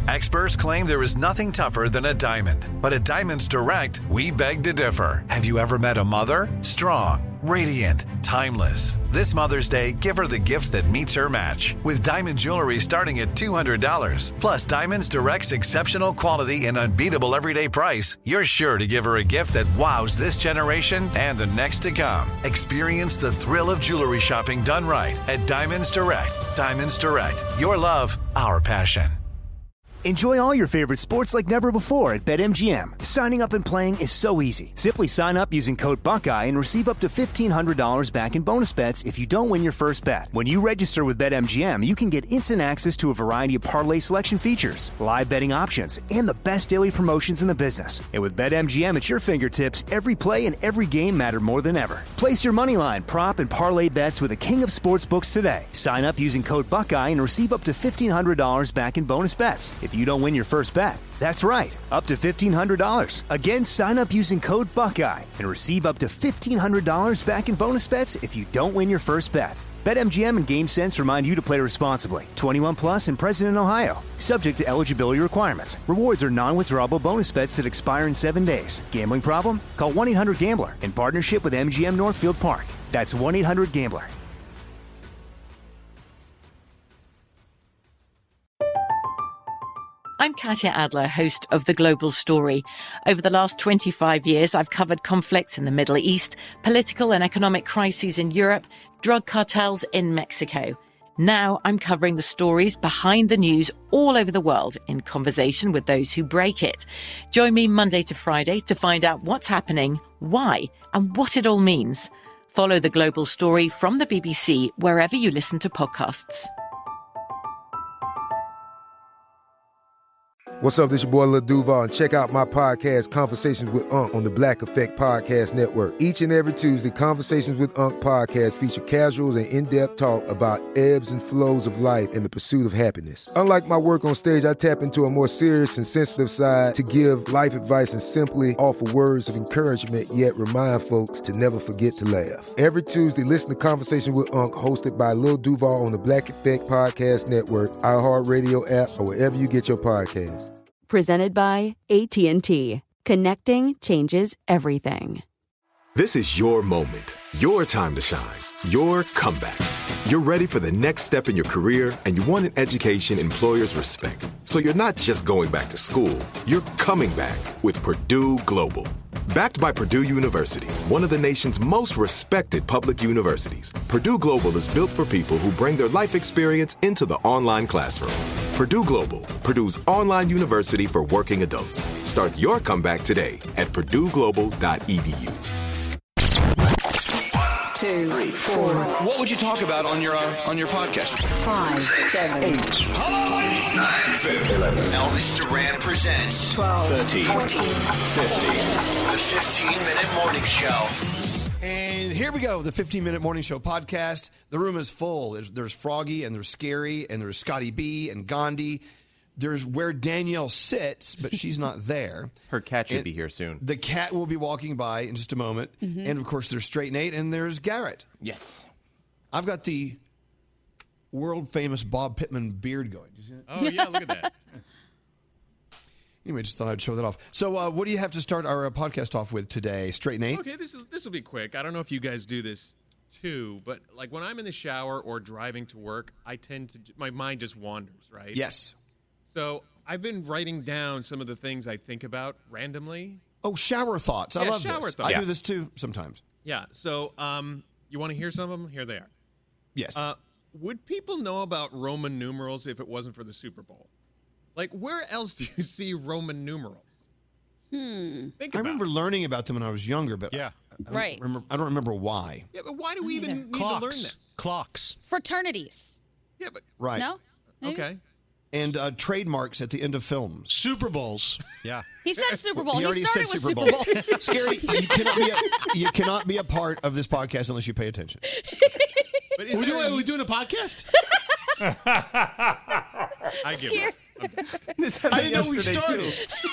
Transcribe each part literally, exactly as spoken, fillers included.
Experts claim there is nothing tougher than a diamond. But at Diamonds Direct, we beg to differ. Have you ever met a mother? Strong, radiant, timeless. This Mother's Day, give her the gift that meets her match. With diamond jewelry starting at two hundred dollars. Plus, Diamonds Direct's exceptional quality and unbeatable everyday price, you're sure to give her a gift that wows this generation and the next to come. Experience the thrill of jewelry shopping done right at Diamonds Direct. Diamonds Direct. Your love, our passion. Enjoy all your favorite sports like never before at BetMGM. Signing up and playing is so easy. Simply sign up using code Buckeye and receive up to fifteen hundred dollars back in bonus bets if you don't win your first bet. When you register with BetMGM, you can get instant access to a variety of parlay selection features, live betting options, and the best daily promotions in the business. And with BetMGM at your fingertips, every play and every game matter more than ever. Place your moneyline, prop, and parlay bets with the king of sportsbooks today. Sign up using code Buckeye and receive up to fifteen hundred dollars back in bonus bets if you don't win your first bet. That's right, up to fifteen hundred dollars. Again, sign up using code Buckeye and receive up to fifteen hundred dollars back in bonus bets if you don't win your first bet. BetMGM and GameSense remind you to play responsibly. twenty-one plus and present in Ohio. Subject to eligibility requirements. Rewards are non-withdrawable bonus bets that expire in seven days. Gambling problem? Call one eight hundred gambler in partnership with M G M Northfield Park. That's one eight hundred gambler. I'm Katya Adler, host of The Global Story. Over the last twenty-five years, I've covered conflicts in the Middle East, political and economic crises in Europe, drug cartels in Mexico. Now I'm covering the stories behind the news all over the world in conversation with those who break it. Join me Monday to Friday to find out what's happening, why, and what it all means. Follow The Global Story from the B B C wherever you listen to podcasts. What's up, this your boy Lil Duval, and check out my podcast, Conversations with Unc, on the Black Effect Podcast Network. Each and every Tuesday, Conversations with Unc podcast feature casuals and in-depth talk about ebbs and flows of life and the pursuit of happiness. Unlike my work on stage, I tap into a more serious and sensitive side to give life advice and simply offer words of encouragement, yet remind folks to never forget to laugh. Every Tuesday, listen to Conversations with Unc, hosted by Lil Duval on the Black Effect Podcast Network, iHeartRadio app, or wherever you get your podcasts. Presented by A T and T. Connecting changes everything. This is your moment, your time to shine, your comeback. You're ready for the next step in your career, and you want an education employers respect. So you're not just going back to school, you're coming back with Purdue Global. Backed by Purdue University, one of the nation's most respected public universities, Purdue Global is built for people who bring their life experience into the online classroom. Purdue Global, Purdue's online university for working adults. Start your comeback today at purdue global dot e d u. Two, three, four. What would you talk about on your uh, on your podcast? Five, seven, eight. Hello, nine, seven, eleven. Elvis Duran presents twelve, thirteen, fourteen, fifteen. The fifteen-minute morning show. And here we go, the fifteen-minute morning show podcast. The room is full. There's, there's Froggy, and there's Scary, and there's Scotty B, and Gandhi. There's where Danielle sits, but she's not there. Her cat should and be here soon. The cat will be walking by in just a moment. Mm-hmm. And, of course, there's Straight Nate, and there's Garrett. Yes. I've got the world-famous Bob Pittman beard going. Did you see that? Oh, yeah, look at that. Anyway, just thought I'd show that off. So uh, what do you have to start our uh, podcast off with today, Straight Nate? Okay, this is this will be quick. I don't know if you guys do this too, but like when I'm in the shower or driving to work, I tend to, my mind just wanders, right? Yes. So I've been writing down some of the things I think about randomly. Oh, shower thoughts. I yeah, love shower this. thoughts. I Yeah. do this too sometimes. Yeah, so um, you want to hear some of them? Here they are. Yes. Uh, would people know about Roman numerals if it wasn't for the Super Bowl? Like, where else do you see Roman numerals? Hmm. Think I about remember it. learning about them when I was younger, but Yeah. I, I Right. Don't remember, I don't remember why. Yeah, but why do we even need Clocks. to learn that? Clocks. Fraternities. Yeah, but Right. No? Maybe? okay. And uh, trademarks at the end of films. Super Bowls. Yeah. He said Super Bowl. He He, already started said with Super Super Bowl. Bowl. Scary, you cannot, be a, you cannot be a part of this podcast unless you pay attention. But is Are we, there doing, a- are we doing a podcast? I give up. I didn't know we started.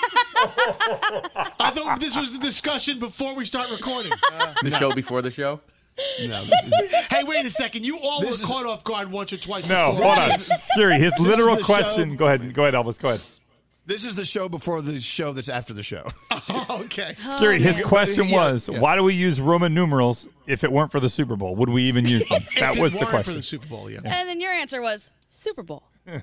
I thought this was the discussion before we start recording. The show before the show? No, this is Hey, wait a second. You all were This is- caught off guard once or twice. No, before. hold on. Scary. His This literal is the question. show. Go ahead. Go ahead, Elvis. Go ahead. This is the show before the show that's after the show. Oh, okay. Scary. His question Yeah, was, yeah. why do we use Roman numerals if it weren't for the Super Bowl? Would we even use them? If That it was the weren't question. for the Super Bowl, yeah. And then your answer was Super Bowl.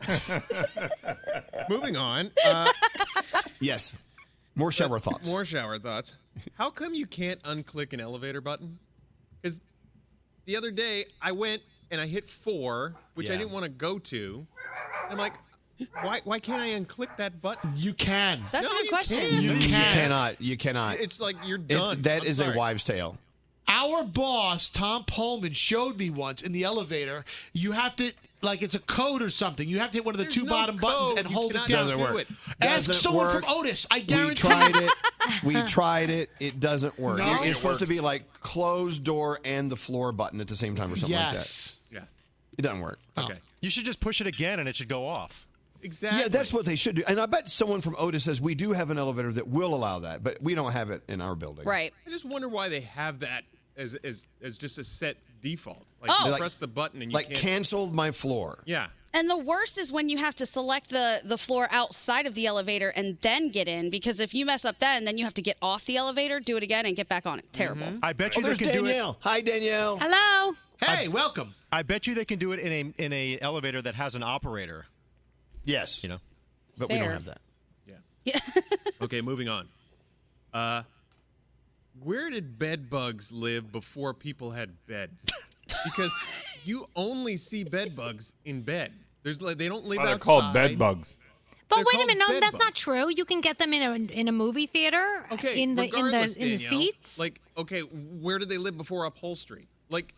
Moving on. Uh, Yes. More shower thoughts. More shower thoughts. How come you can't unclick an elevator button? Because the other day I went and I hit four, which I Yeah. didn't want to go to. I'm like, why why can't I unclick that button? You can. That's No, a good you question. can't. You, You you can. cannot. You cannot. It's like you're It- done. that I'm is sorry. a wives' tale. Our boss, Tom Pullman, showed me once in the elevator. You have to, like, it's a code or something. You have to hit one of the There's two no bottom buttons code. and You hold it cannot down. do Doesn't work. it. Ask Doesn't someone work. from Otis. I We guarantee. tried it. We tried it. It doesn't work. No? You're, you're It supposed to works. be like closed door and the floor button at the same time or something Yes. Yeah. like that. It doesn't work. Okay. You should just push it again and it should go off. Exactly. Yeah, that's what they should do. And I bet someone from Otis says we do have an elevator that will allow that, but we don't have it in our building. Right. I just wonder why they have that as as as just a set default. Like Oh. you Like- press the button and you Like can't. canceled my floor. Yeah. And the worst is when you have to select the, the floor outside of the elevator and then get in, because if you mess up then, then you have to get off the elevator, do it again, and get back on it. Terrible. I bet Oh, you they there's can do it. Danielle. Hi, Danielle. Hello. Hey, welcome. I bet you they can do it in a in a elevator that has an operator. Yes. You know. But we Fair. don't have that. Yeah. Okay, moving on. Uh, where did bed bugs live before people had beds? Because you only see bed bugs in bed. There's like they don't live Oh, they're outside. called bed bugs. But They're wait a called minute, no, bed that's not bugs. true. You can get them in a in a movie theater. Okay, in the in the in regardless, the Danielle, seats. Like, okay, where did they live before upholstery? Like,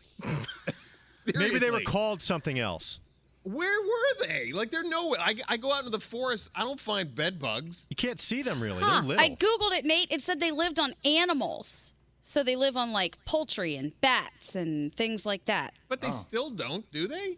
Maybe they were seriously. called something else. Where were they? Like, they're nowhere. I, I go out into the forest. I don't find bed bugs. You can't see them really. Huh. They're little. I Googled it, Nate. It said they lived on animals. So they live on like poultry and bats and things like that. But they still don't, do they?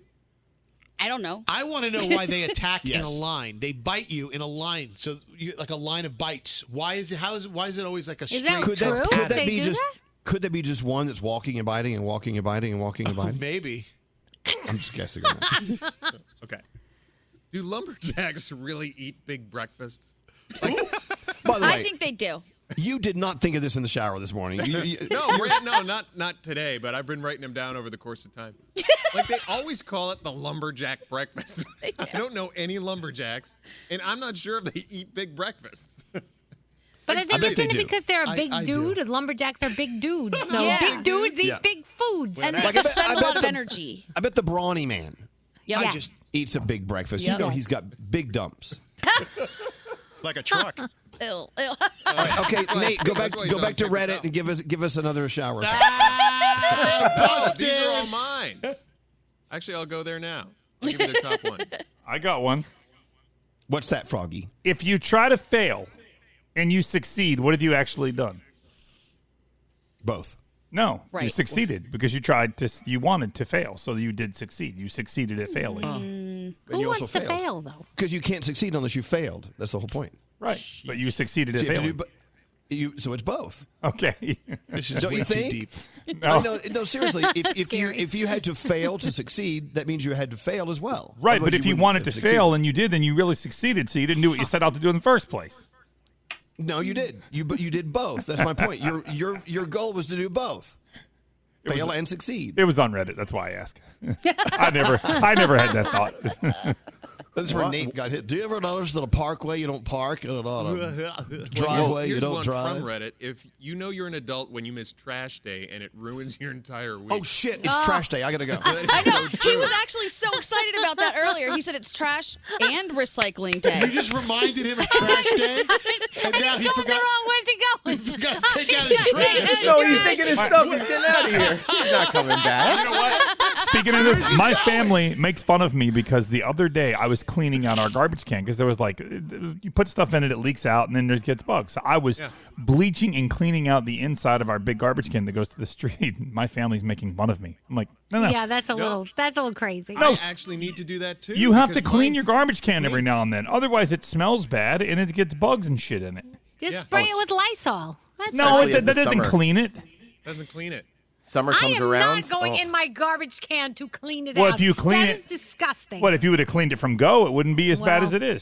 I don't know. I want to know why they attack in Yes. a line. They bite you in a line, so you, like a line of bites. Why is it? How is? Why is it always like a Is straight? that Could true? that, could that They be do just? that? Could that be just one that's walking and biting and walking and biting and walking and biting? Maybe. I'm just guessing. On that. Okay. Do lumberjacks really eat big breakfasts? By the way, I think they do. you did not think of this in the shower this morning. You, you, No, right, no, not not today. But I've been writing them down over the course of time. Like they always call it the lumberjack breakfast. I don't know any lumberjacks, and I'm not sure if they eat big breakfasts. But I think bet it's in they it do. because they're a I- big I do. dude. Lumberjacks are big dudes. So Yeah. big dudes eat Yeah. big foods. And they Like, I bet- spend I a bet lot of the- energy. I bet the brawny man Yep. Yeah. just eats a big breakfast. Yep. You know he's got big dumps. Like a truck. Ew, ew. All right, okay, why Nate, he's- go back that's why he's go back to on Check This Reddit Out. and give us give us another shower. Oh, these are all mine. Actually, I'll go there now. I'll give you the top one. I got one. What's that, Froggy? If you try to fail and you succeed, what have you actually done? Both. No, you Right. succeeded because you tried to. You wanted to fail, so you did succeed. You succeeded at failing. And Who you wants also to failed. fail though? Because you can't succeed unless you failed. That's the whole point. Right, but you succeeded So, at you have to do failing. bo- you, so it's both. Okay. This is Don't way you too think? deep. No, no, no seriously. If, if you Scary. if you had to fail to succeed, that means you had to fail as well. Right, Otherwise but if you wouldn't wanted to have fail succeeded. and you did, then you really succeeded. So you didn't do what you set out to do in the first place. No, you did. You but you did both. That's my point. Your your your goal was to do both. It was- Fail and succeed. It was on Reddit. That's why I asked. I never, I never had that thought. That's where Nate got hit. Do you ever notice that a parkway you don't park and on a driveway you Here's don't one drive? from Reddit. If you know you're an adult when you miss trash day and it ruins your entire week. Oh shit! It's Oh. trash day. I gotta go. I know. He was actually so excited about that earlier. He said it's trash and recycling day. You just reminded him of trash day, and now he Going forgot. the wrong way to go. He forgot to take out his trash. No, he's taking his stuff. He's getting out of here. He's not coming back. You know what? Speaking of this, my family makes fun of me because the other day I was cleaning out our garbage can because there was like, you put stuff in it, it leaks out, and then there gets bugs. So I was Yeah. bleaching and cleaning out the inside of our big garbage can that goes to the street. My family's making fun of me. I'm like, no, no. Yeah, that's a No. little. That's a little crazy. No. I actually need to do that too. You have to because clean your mine garbage can every now and then. Otherwise, it smells bad and it gets bugs and shit in it. Just Yeah. spray Oh, it with Lysol. That's No, Especially it, as that the doesn't summer- clean it. doesn't clean it. Summer I comes am around. not going oh. in my garbage can to clean it Well, out. if you clean that it- is disgusting. What if you would have cleaned it from go? It wouldn't be as bad Well, as it is.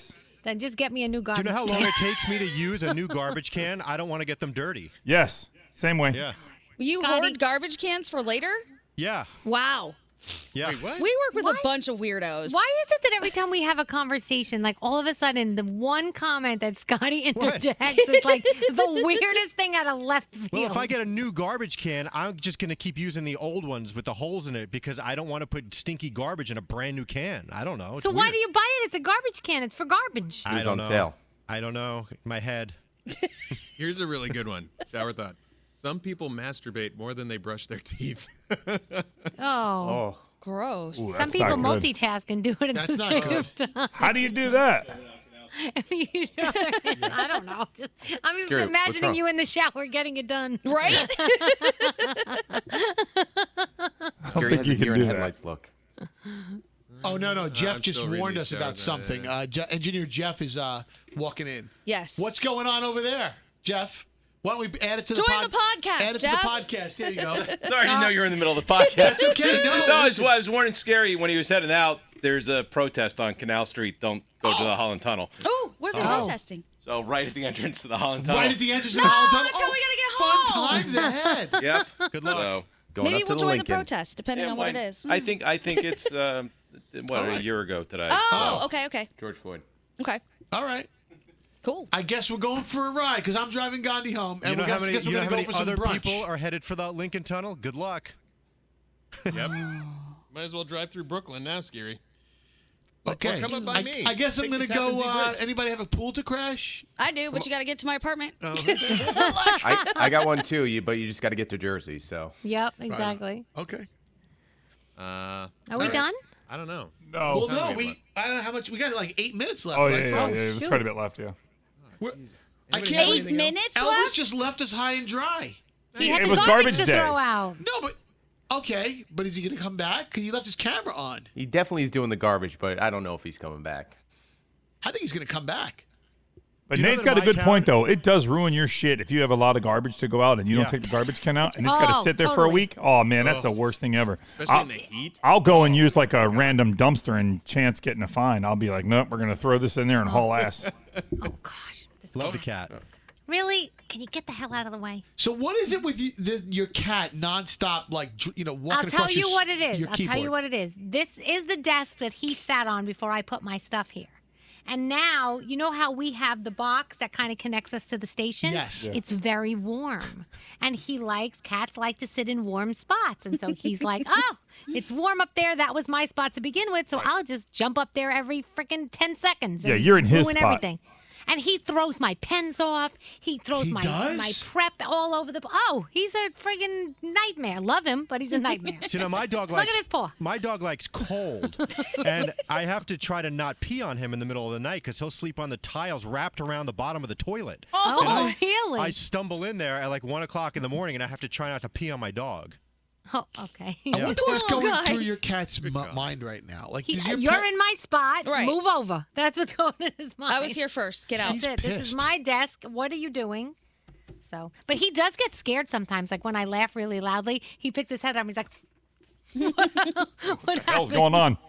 Then just get me a new Do garbage you know how can. long it takes me to use a new garbage can? I don't want to get them dirty. Yes. Same way. Yeah. You hoard garbage cans for later? Yeah. Wow. Yeah. We work with a bunch of weirdos. Why is it that every time we have a conversation, like all of a sudden, the one comment that Scotty interjects is like the weirdest thing out of left field? Well, if I get a new garbage can, I'm just going to keep using the old ones with the holes in it because I don't want to put stinky garbage in a brand new can. I don't know. It's so why weird. do you buy it? It's a garbage can. It's for garbage. I was don't on know. sale. I don't know. My head. Here's a really good one. Shower thought. Some people masturbate more than they brush their teeth. Oh. Gross. Ooh, Some that's people not good. multitask and do it at That's the not same good. time. How do you do that? You know, I don't know. Just, I'm just Scary. What's imagining wrong? you in the shower getting it done. Right? I don't think you can do that. Look. Oh no no! Jeff I'm just still reading warned the us shower about note, something. yeah. Uh, Je- Engineer Jeff is uh, walking in. Yes. What's going on over there, Jeff? Why don't we add it to the Join pod- the podcast, Add it Jeff. to the podcast. There you go. Sorry, I didn't know you were in the middle of the podcast. That's okay. No, no, I was, listen. I was warning Scary when he was heading out. There's a protest on Canal Street. Don't go to the Holland Tunnel. Oh, where are they Oh. protesting? So right at the entrance to the Holland Tunnel. Right at the entrance of No, the Holland Tunnel. that's how we gotta get home. Fun times ahead. Yep. Good luck. So, Going Maybe up to we'll the join Lincoln. the protest, depending yeah, on what why- it is. I Mm. think I think it's um, what All right. a year ago today. Oh, so. okay, okay. George Floyd. Okay. All right. Cool. I guess we're going for a ride because I'm driving Gandhi home, and You know we how guess, many, guess we're you know going how to go many for some other brunch. people are headed for the Lincoln Tunnel? Good luck. Yep. Might as well drive through Brooklyn now, Scary. Okay. Or come up by I, me. I guess I'm Take going the to go. Tappan Zee Uh, Bridge. anybody have a pool to crash? I do, but you got to get to my apartment. Oh. I, I got one too, you, but you just got to get to Jersey. So Yep, exactly. Okay. Uh, Are we All right. done? I don't know. No. Well, Time no, we we. have I don't know how much. We got like eight minutes left. Oh, right, yeah, yeah, yeah. folks? There's quite a bit left, yeah. We're- I Anybody can't have believe anything else? minutes Elvis left? just left us high and dry. He had It the was garbage, garbage to day. throw out. No, but okay. But is he going to come back? Because he left his camera on. he definitely is doing the garbage, but I don't know if he's coming back. I think he's going to come back. But Do you know Nate's that got a my good town- point, though. It does ruin your shit if you have a lot of garbage to go out and you Yeah. don't take the garbage can out, and it's got to Oh, sit there for a totally. week. Oh, man, that's the worst thing ever. Especially I'll, in the heat. I'll go and use like a random dumpster and chance getting a fine. I'll be like, nope, we're going to throw this in there and haul ass. Oh, gosh. This Love the cat. cat. Really? Can you get the hell out of the way? So what is it with you, the, your cat nonstop, like dr- you know, walking I'll tell across you your, what it is. your I'll keyboard? tell you what it is. This is the desk that he sat on before I put my stuff here. And now, you know how we have the box that kind of connects us to the station? Yes. Yeah. It's very warm. And he likes, cats like to sit in warm spots. And so he's like, oh, it's warm up there. That was my spot to begin with. So I'll just jump up there every freaking ten seconds. Yeah, and you're in his ruin spot. everything. And he throws my pens off. He throws He my does? my prep all over the. Oh, he's a friggin' nightmare. Love him, but he's a nightmare. So, you know, my dog Look likes at his paw. My dog likes cold, and I have to try to not pee on him in the middle of the night because he'll sleep on the tiles wrapped around the bottom of the toilet. Oh, And I, really? I stumble in there at like one o'clock in the morning, and I have to try not to pee on my dog. Oh, okay. I wonder what's Poor going guy. through your cat's m- mind right now. Like, He, does your you're pet- in my spot. Right. Move over. That's what's going in his mind. I was here first. Get out. He's That's it. This is pissed. my desk. What are you doing? So, but he does get scared sometimes. Like when I laugh really loudly, he picks his head up. And he's like, "What, what What the hell's happened?" going on?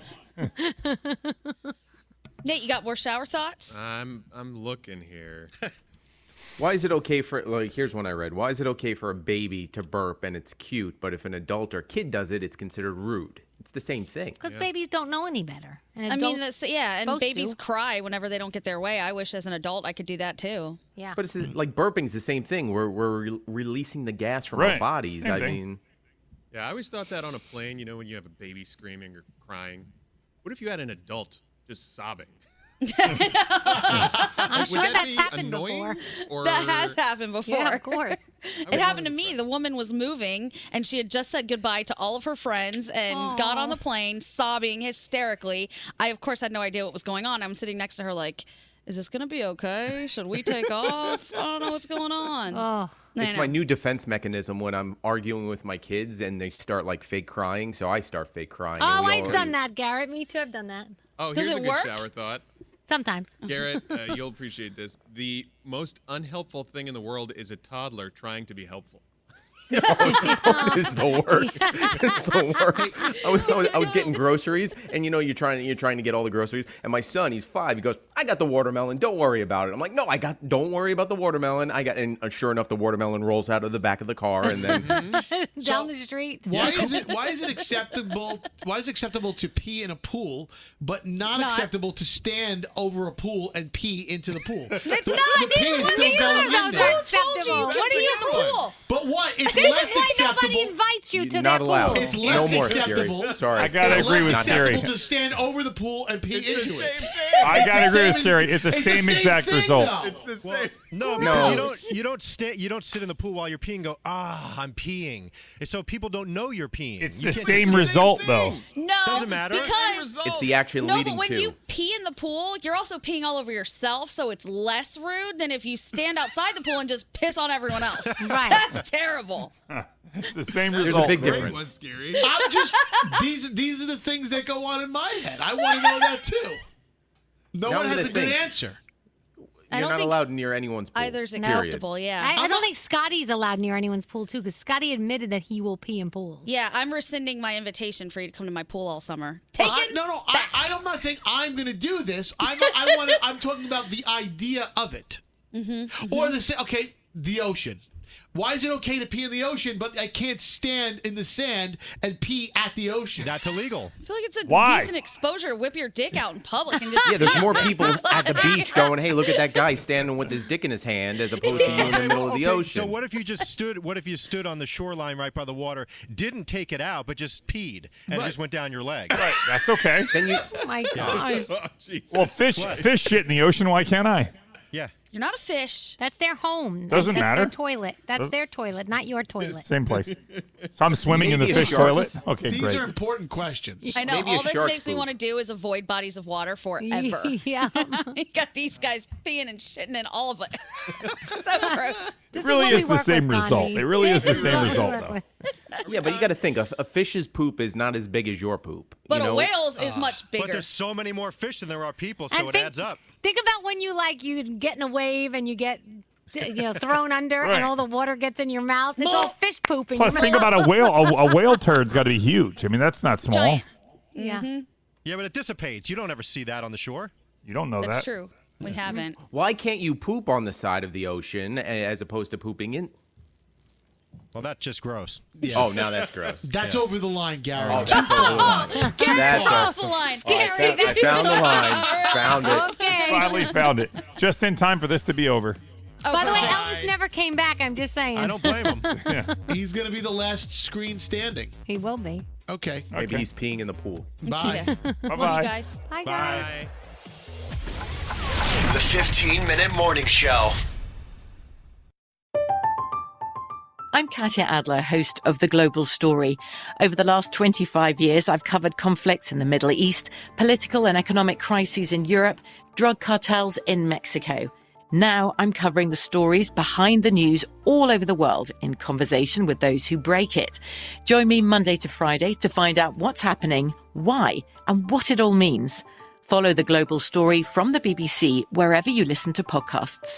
Nate, you got more shower thoughts? I'm I'm looking here. Why is it okay for, like, here's one I read. Why is it okay for a baby to burp and it's cute, but if an adult or kid does it, it's considered rude? It's the same thing. Because babies don't know any better. And I mean, adults that's, yeah, and supposed babies to. cry whenever they don't get their way. I wish as an adult I could do that too. Yeah. But it's just- like burping's the same thing. We're, we're re- releasing the gas from our Right. bodies. Same I thing. mean, Yeah, I always thought that on a plane, you know, when you have a baby screaming or crying. What if you had an adult just sobbing? I'm Would sure that that's be happened annoying? before. Or That has happened before. Yeah, of course. It happened to me. The woman was moving and she had just said goodbye to all of her friends and Aw. got on the plane sobbing hysterically. I, of course, had no idea what was going on. I'm sitting next to her like, is this going to be okay? Should we take off? I don't know what's going on. Oh. I it's know. my new defense mechanism when I'm arguing with my kids and they start like fake crying, so I start fake crying. and Oh, we I've all- done that, Garrett. Me too. I've done that. Oh, Does here's it a good work? shower thought. Sometimes. Garrett, uh, you'll appreciate this. The most unhelpful thing in the world is a toddler trying to be helpful. It's the worst. It's the worst. I was, I was, I was getting groceries, and you know, you're trying, you're trying to get all the groceries. And my son, he's five. He goes, "I got the watermelon. Don't worry about it." I'm like, "No, I got. Don't worry about the watermelon. I got." And uh, sure enough, the watermelon rolls out of the back of the car, and then down the street. Why is it? Why is it acceptable? Why is it acceptable to pee in a pool, but not, not. acceptable to stand over a pool and pee into the pool? It's the, not. The pee Neither is one still of going those in are there. acceptable. What are you in the pool? But what? It's This less is why acceptable. nobody invites you to not their allowed. pool. It's less no more, acceptable. Scary. Sorry, I gotta It's agree less with Scary. acceptable to stand over the pool and pee It's into the it. same thing. I It's gotta the agree with same- Scary. It's the it's same same exact thing, result. though. It's the same. No, No. because you don't you don't sta- you don't sit in the pool while you're peeing and go, ah, I'm peeing. And so people don't know you're peeing. It's You the can't same just- result, though. No, Doesn't matter. because it's the action no, leading but when to. you pee in the pool, you're also peeing all over yourself, so it's less rude than if you stand outside the pool and just piss on everyone else. Right. That's terrible. It's the same There's result. a big Great difference. one, Scary. I'm just these. These are the things that go on in my head. I want to know that too. No Now one I'm has a gonna good think. answer. I You're don't not think allowed near anyone's pool. Either's period. acceptable, yeah. I, I don't think Scotty's allowed near anyone's pool too, because Scotty admitted that he will pee in pools. Yeah, I'm rescinding my invitation for you to come to my pool all summer. Well, Take I, it no, no. I, back. I, I'm not saying I'm going to do this. I'm. I want. I'm talking about the idea of it. Mm-hmm. Or the sa- okay, the ocean. Why is it okay to pee in the ocean, but I can't stand in the sand and pee at the ocean? That's illegal. I feel like it's a Why? decent exposure to whip your dick out in public and just Yeah, there's pee more on the people at the beach going, "Hey, look at that guy standing with his dick in his hand," as opposed to you in the middle of the Okay, ocean. So what if you just stood? What if you stood on the shoreline right by the water, didn't take it out, but just peed and it just went down your leg? Right, that's okay. Then you. Oh my gosh. Oh, Jesus. Well, fish What? fish shit in the ocean. Why can't I? Yeah. You're not a fish. That's their home. Doesn't That's matter. Their toilet. That's Does- their toilet, not your toilet. Same place. So I'm swimming in the Maybe a fish shark. toilet. Okay, These great. are important questions. I know. Maybe a All this shark's makes me poop. want to do is avoid bodies of water forever. Yeah. You got these guys peeing and shitting in all of it. So gross. This It really what is we the work same with, result. Gandhi. It really is the This same what we result, work though. with. Yeah, but you got to think a, a fish's poop is not as big as your poop. But you know? a whale's is much But bigger. there's so many more fish than there are people, so And it think- adds up. Think about when you like you get in a wave and you get you know thrown under Right. and all the water gets in your mouth. It's all fish poop in Plus, your think mouth. about a whale. A, a whale turd's got to be huge. I mean, that's not small. Giant. Yeah. Yeah, but it dissipates. You don't ever see that on the shore. You don't know That's that. true. We haven't. Why can't you poop on the side of the ocean a- as opposed to pooping in? Well, that's just gross. Oh, now that's gross. That's over the line, Gary. Oh, that's over the line. That's Off a- the line. Oh, I, Scary. found, I found the line. Found it. Okay. Finally found it. Just in time for this to be over. Oh, By the way, perfect. Elvis never came back. I'm just saying. I don't blame him. He's going to be the last screen standing. He will be. Okay. Maybe Okay. he's peeing in the pool. Bye. Yeah. Bye Love bye. you guys. Bye, guys. Bye. The fifteen minute Morning Show. I'm Katya Adler, host of The Global Story. Over the last twenty-five years, I've covered conflicts in the Middle East, political and economic crises in Europe, drug cartels in Mexico. Now I'm covering the stories behind the news all over the world in conversation with those who break it. Join me Monday to Friday to find out what's happening, why, and what it all means. Follow The Global Story from the B B C wherever you listen to podcasts.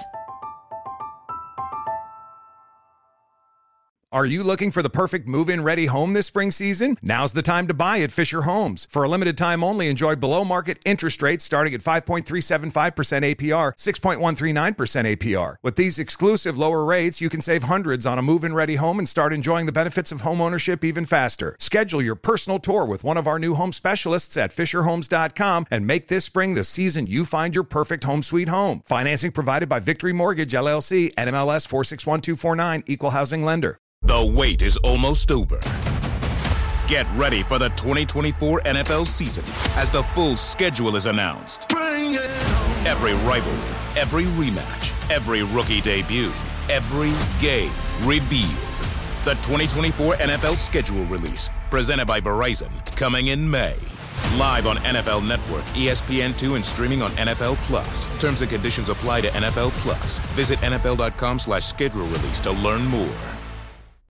Are you looking for the perfect move-in ready home this spring season? Now's the time to buy at Fisher Homes. For a limited time only, enjoy below-market interest rates starting at five point three seven five percent A P R, six point one three nine percent A P R. With these exclusive lower rates, you can save hundreds on a move-in ready home and start enjoying the benefits of home ownership even faster. Schedule your personal tour with one of our new home specialists at fisher homes dot com and make this spring the season you find your perfect home sweet home. Financing provided by Victory Mortgage, L L C, N M L S four six one two four nine, Equal Housing Lender. The wait is almost over. Get ready for the twenty twenty-four N F L season as the full schedule is announced. Every rivalry, every rematch, every rookie debut, every game revealed. The twenty twenty-four N F L schedule release, presented by Verizon, coming in May. Live on N F L Network, E S P N two, and streaming on N F L Plus. Terms and conditions apply to N F L Plus. Visit N F L dot com slash schedule release to learn more.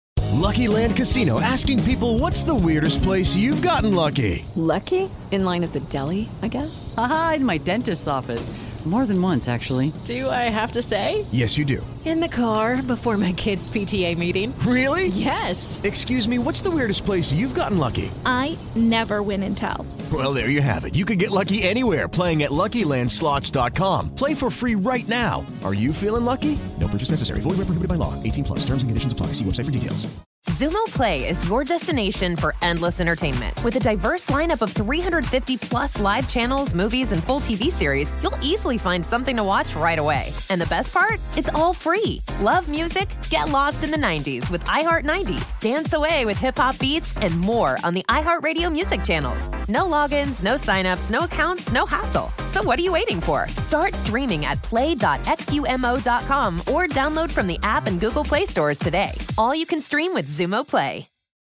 Lucky Land Casino, asking people, what's the weirdest place you've gotten lucky? Lucky? In line at the deli, I guess? Aha, in my dentist's office. More than once, actually. Do I have to say? Yes, you do. In the car before my kids' P T A meeting. Really? Yes. Excuse me, what's the weirdest place you've gotten lucky? I never win and tell. Well, there you have it. You can get lucky anywhere, playing at Lucky Land Slots dot com. Play for free right now. Are you feeling lucky? No purchase necessary. Void where prohibited by law. eighteen plus. Terms and conditions apply. See website for details. Xumo Play is your destination for endless entertainment. With a diverse lineup of three hundred fifty plus live channels, movies, and full T V series, you'll easily find something to watch right away. And the best part? It's all free. Love music? Get lost in the nineties with iHeart nineties. Dance away with hip-hop beats and more on the iHeartRadio music channels. No logins, no signups, no accounts, no hassle. So what are you waiting for? Start streaming at play dot xumo dot com or download from the app and Google Play stores today. All you can stream with Xumo Play.